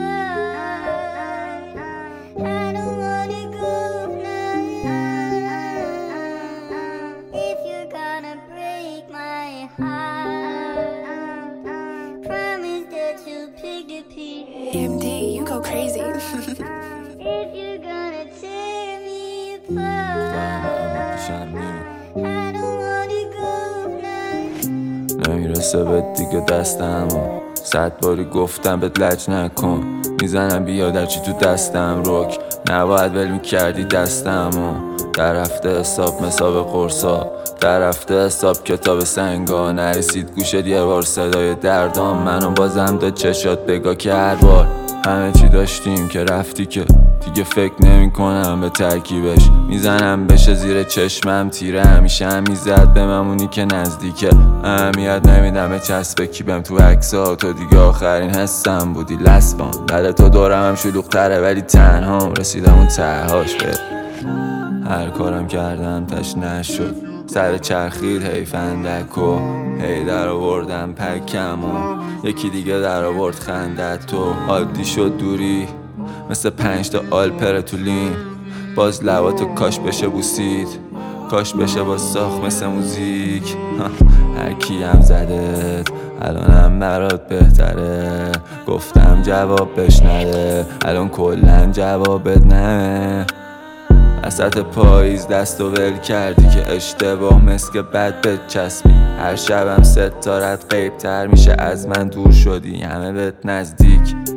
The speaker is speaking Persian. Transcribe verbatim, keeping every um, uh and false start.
I don't wanna go now. If you're gonna break my heart, promise that you'll pick the pieces. E M D, you go crazy. If you're gonna tear me apart, I don't wanna go now. نمیرسه به دیگه دستمو صد باری گفتم بهت لج نکن. میزنم بیا در چی تو دستم رک. نباید ول میکردی دستمو. در رفته حساب مساب قرصا، در رفته حساب کتاب سنگا. نرسید گوشت یه بار صدای دردام منو بازم داد چشات بگاه که هر بار همه چی داشتیم که رفتی که دیگه فکر نمی کنم به ترکیبش. میزنم بشه زیر چشمم تیره، همیشه هم میزد به ممونی که نزدیکه. اهمیت نمیدم به چسب کیبم تو عکسا، تو دیگه آخرین حسم بودی لسبان. بعد تو دورم هم شلوغ تره ولی تنها رسیدم اون تهاش. به هر کارم کردم تش نشد، سر چرخید هی فندک و هی در آوردم پکم و یکی دیگه در آورد خندت. تو عادی شد دوری مثل پنج تا آلپرتولین، باز لباتو کاش بشه بوسید، کاش بشه با ساخت مثل موزیک. هر کیم زدت الانم برات بهتره، گفتم جواب بش نده الان کلن جوابت نه. وسط پاییز دستو ول کردی که اشتباه مثل بد بچسبی. هر شبم ستارت غیب تر میشه از من، دور شدی همه بهت نزدیک.